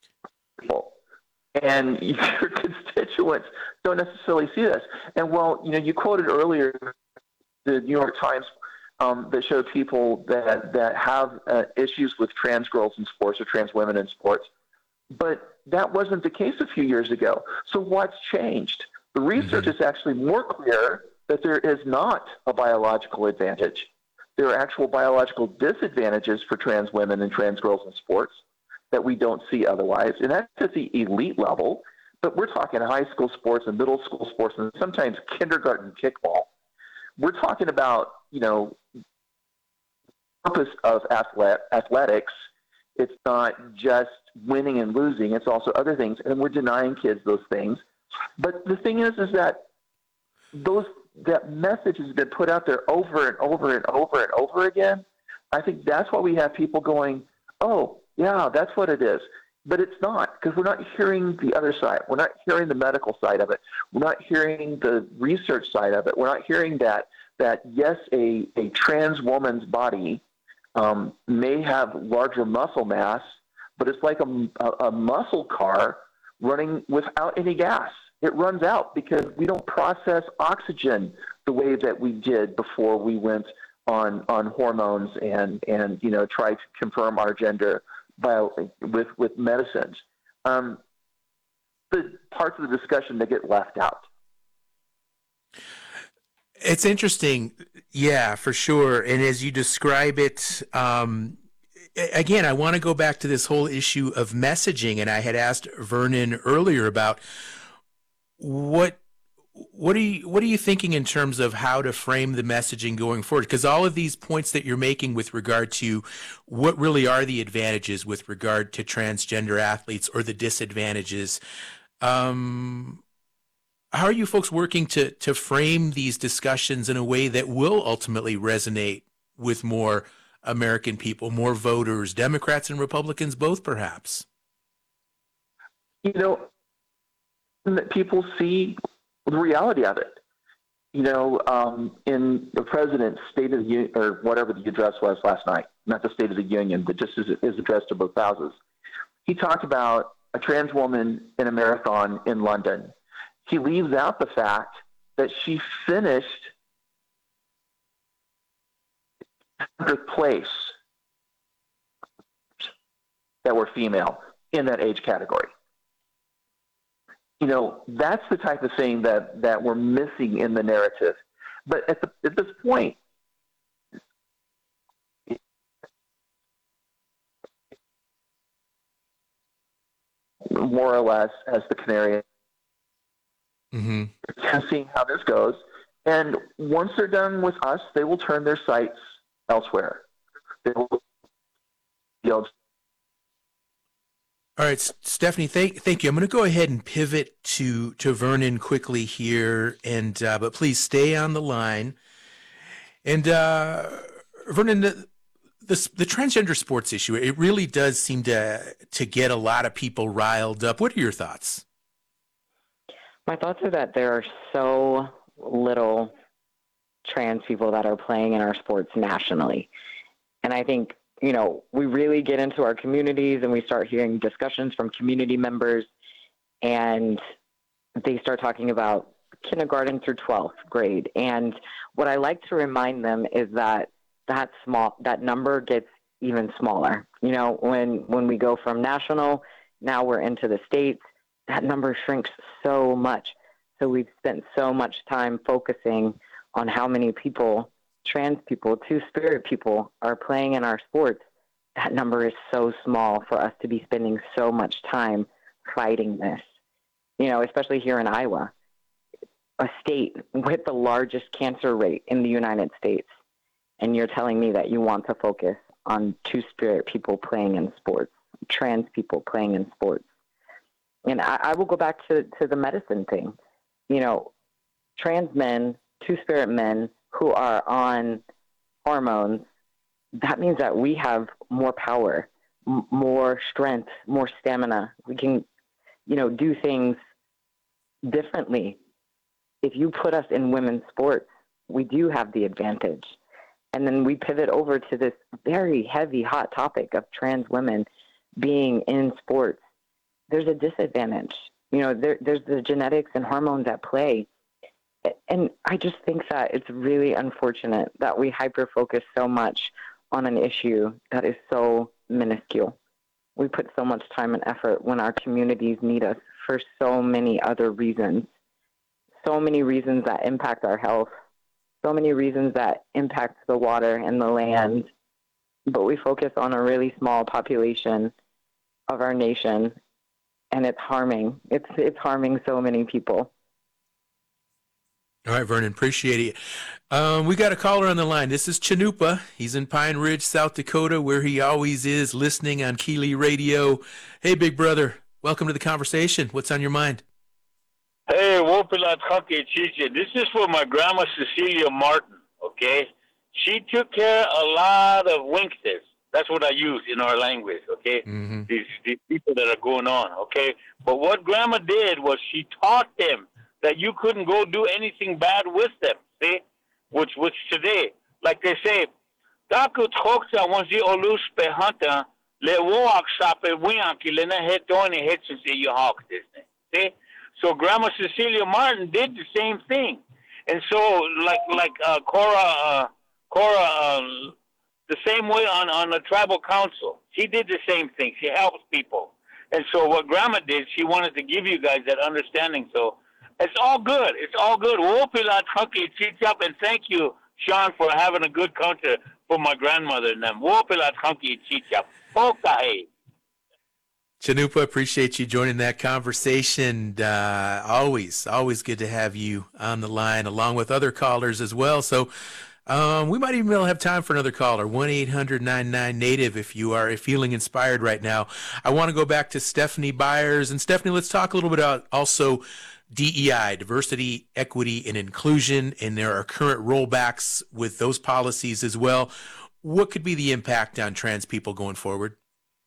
and your constituents don't necessarily see this. And well, you know, you quoted earlier the New York Times um, that showed people that that have uh, issues with trans girls in sports or trans women in sports. But that wasn't the case a few years ago. So what's changed? The research mm-hmm. is actually more clear that there is not a biological advantage. There are actual biological disadvantages for trans women and trans girls in sports that we don't see otherwise. And that's at the elite level. But we're talking high school sports and middle school sports and sometimes kindergarten kickball. We're talking about, you know, purpose of athlete, athletics. It's not just winning and losing. It's also other things. And we're denying kids those things. But the thing is, is that those that message has been put out there over and over and over and over again. I think that's why we have people going, oh, yeah, that's what it is. But it's not, because we're not hearing the other side. We're not hearing the medical side of it. We're not hearing the research side of it. We're not hearing that, that yes, a, a trans woman's body um, may have larger muscle mass, but it's like a, a, a muscle car running without any gas. It runs out because we don't process oxygen the way that we did before we went on, on hormones and, and, you know, tried to confirm our gender by, with, with medicines. Um, the parts of the discussion that get left out. It's interesting. Yeah, for sure. And as you describe it, um, again, I want to go back to this whole issue of messaging. And I had asked Vernon earlier about what what are you what are you thinking in terms of how to frame the messaging going forward? Because all of these points that you're making with regard to what really are the advantages with regard to transgender athletes or the disadvantages, um, how are you folks working to to frame these discussions in a way that will ultimately resonate with more American people, more voters, Democrats and Republicans both, perhaps? You know, that people see the reality of it. You know, um, in the president's State of the Union, or whatever the address was last night, not the State of the Union, but just his, his address to both houses, he talked about a trans woman in a marathon in London. He leaves out the fact that she finished hundredth place that were female in that age category. You know, that's the type of thing that, that we're missing in the narrative. But at, the, at this point, more or less as the canary, mm-hmm. seeing how this goes. And once they're done with us, they will turn their sights elsewhere. They will, you know, All right, Stephanie, thank thank you. I'm going to go ahead and pivot to to Vernon quickly here, and uh, but please stay on the line. And uh, Vernon, the, the the transgender sports issue, it really does seem to to get a lot of people riled up. What are your thoughts? My thoughts are that there are so little trans people that are playing in our sports nationally, and I think, you know, we really get into our communities and we start hearing discussions from community members, and they start talking about kindergarten through twelfth grade. And what I like to remind them is that that small, that number gets even smaller. You know, when, when we go from national, now we're into the states, that number shrinks so much. So we've spent so much time focusing on how many people, trans people, two-spirit people, are playing in our sports. That number is so small for us to be spending so much time fighting this. You know, especially here in Iowa, a state with the largest cancer rate in the United States. And you're telling me that you want to focus on two-spirit people playing in sports, trans people playing in sports. And I, I will go back to, to the medicine thing. You know, trans men, two-spirit men who are on hormones, that means that we have more power, m- more strength, more stamina. We can, you know, do things differently. If you put us in women's sports, we do have the advantage. And then we pivot over to this very heavy, hot topic of trans women being in sports. There's a disadvantage. You know, there, there's the genetics and hormones at play. And I just think that it's really unfortunate that we hyper-focus so much on an issue that is so minuscule. We put so much time and effort when our communities need us for so many other reasons, so many reasons that impact our health, so many reasons that impact the water and the land, but we focus on a really small population of our nation, and it's harming. It's it's harming so many people. All right, Vernon, appreciate it. Um, we got a caller on the line. This is Chanupa. He's in Pine Ridge, South Dakota, where he always is, listening on Keeley Radio. Hey, big brother, welcome to the conversation. What's on your mind? Hey, Wopila Kake Chicha. This is for my grandma Cecilia Martin, okay? She took care of a lot of winksters. That's what I use in our language, okay? Mm-hmm. These, these people that are going on, okay? But what grandma did was she taught them that you couldn't go do anything bad with them, see? Which, which today, like they say, Daku Toksa wanzi olus behanta le woak sape wianki le na hetoni hetsu se you hawk this thing, see? So Grandma Cecilia Martin did the same thing. And so, like, like uh, Cora, uh, Cora, uh, the same way on, on the tribal council. She did the same thing. She helps people. And so what Grandma did, she wanted to give you guys that understanding. So it's all good. It's all good. And thank you, Sean, for having a good counter for my grandmother and them. Chanupa, appreciate you joining that conversation. Uh, always, always good to have you on the line, along with other callers as well. So um, we might even have time for another caller, one eight hundred nine nine native, if you are feeling inspired right now. I want to go back to Stephanie Byers. And Stephanie, let's talk a little bit about also D E I, diversity, equity, and inclusion, and there are current rollbacks with those policies as well. What could be the impact on trans people going forward?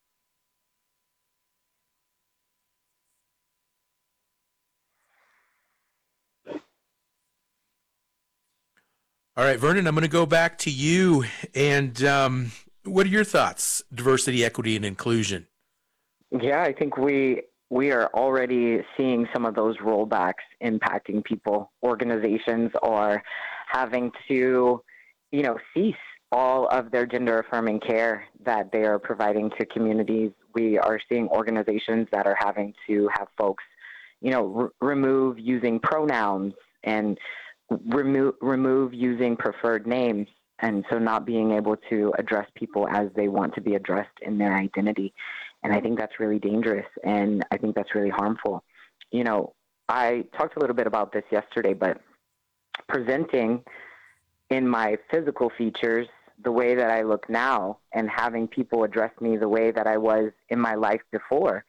All right, Vernon, I'm going to go back to you. And um, what are your thoughts, diversity, equity, and inclusion? Yeah, I think we we are already seeing some of those rollbacks impacting people. Organizations are having to, you know, cease all of their gender-affirming care that they are providing to communities. We are seeing organizations that are having to have folks, you know, r- remove using pronouns and remove remove using preferred names, and so not being able to address people as they want to be addressed in their identity. And I think that's really dangerous, and I think that's really harmful. You know, I talked a little bit about this yesterday, but presenting in my physical features the way that I look now and having people address me the way that I was in my life before,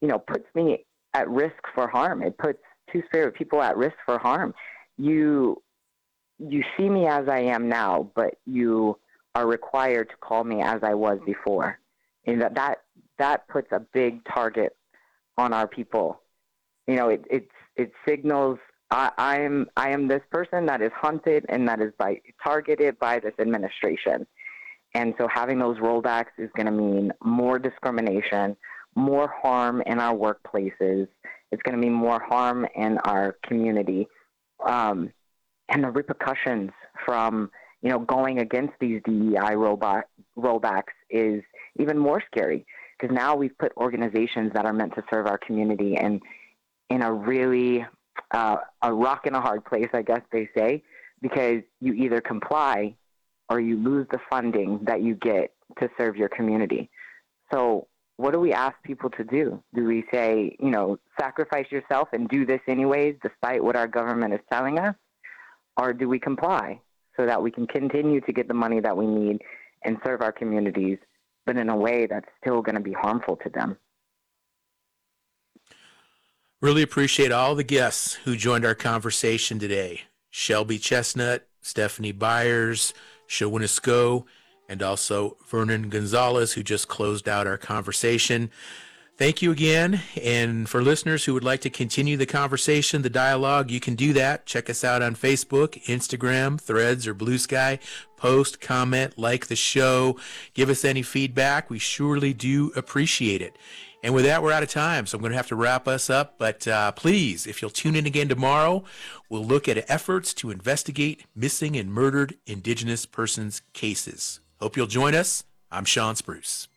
you know, puts me at risk for harm. It puts Two-Spirit people at risk for harm. You, you see me as I am now, but you are required to call me as I was before. And that, that, that puts a big target on our people. You know, it, it, it signals I, I am I am this person that is hunted and that is by targeted by this administration. And so having those rollbacks is going to mean more discrimination, more harm in our workplaces. It's going to mean more harm in our community. Um, and the repercussions from, you know, going against these D E I rollback, rollbacks is even more scary, because now we've put organizations that are meant to serve our community in, in a really uh, a rock and a hard place, I guess they say, because you either comply or you lose the funding that you get to serve your community. So what do we ask people to do? Do we say, you know, sacrifice yourself and do this anyways, despite what our government is telling us? Or do we comply so that we can continue to get the money that we need and serve our communities, but in a way that's still going to be harmful to them? Really appreciate all the guests who joined our conversation today. Shelby Chestnut, Stephanie Byers, Shawinisko, and also Vernon Gonzalez, who just closed out our conversation. Thank you again. And for listeners who would like to continue the conversation, the dialogue, you can do that. Check us out on Facebook, Instagram, Threads, or Blue Sky. Post, comment, like the show. Give us any feedback. We surely do appreciate it. And with that, we're out of time, so I'm going to have to wrap us up. But uh, please, if you'll tune in again tomorrow, we'll look at efforts to investigate missing and murdered Indigenous persons cases. Hope you'll join us. I'm Sean Spruce.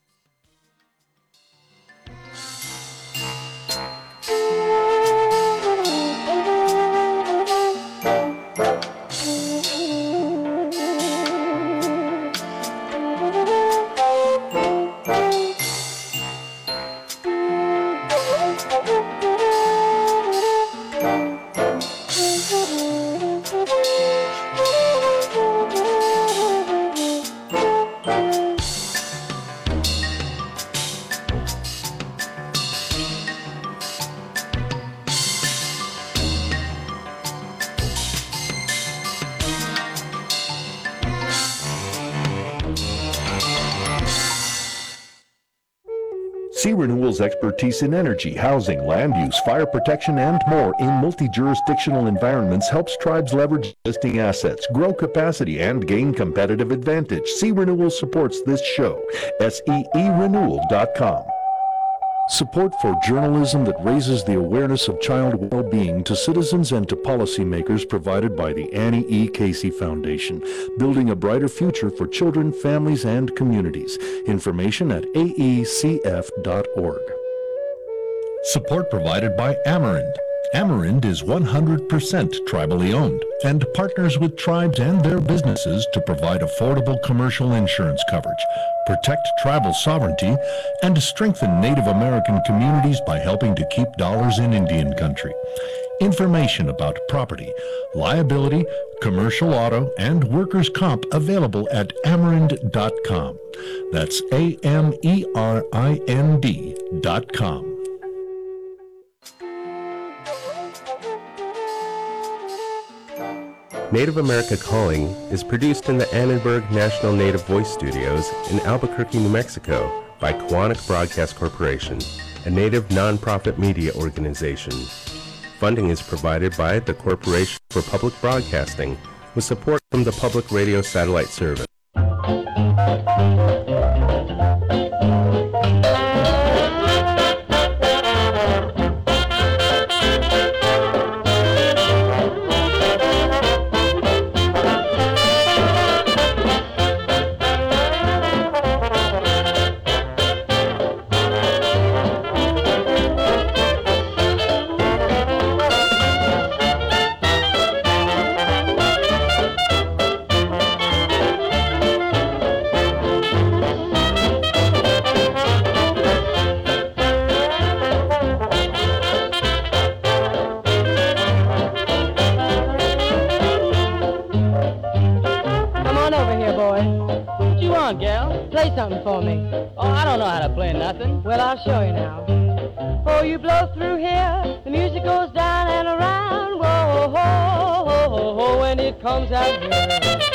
Sea Renewal's expertise in energy, housing, land use, fire protection, and more in multi-jurisdictional environments helps tribes leverage existing assets, grow capacity, and gain competitive advantage. Sea Renewal supports this show. S E E renewal dot com. Support for journalism that raises the awareness of child well-being to citizens and to policymakers provided by the Annie E. Casey Foundation, building a brighter future for children, families, and communities. Information at A E C F dot org. Support provided by Amerind. Amerind is one hundred percent tribally owned and partners with tribes and their businesses to provide affordable commercial insurance coverage, protect tribal sovereignty, and strengthen Native American communities by helping to keep dollars in Indian country. Information about property, liability, commercial auto, and workers' comp available at amerind dot com. That's A M E R I N D dot com. Native America Calling is produced in the Annenberg National Native Voice Studios in Albuquerque, New Mexico by Kawanak Broadcast Corporation, a Native nonprofit media organization. Funding is provided by the Corporation for Public Broadcasting with support from the Public Radio Satellite Service. Play something for me. Oh, I don't know how to play nothing. Well, I'll show you now. Oh, you blow through here, the music goes down and around. Whoa, ho, ho, ho, ho, when it comes out here.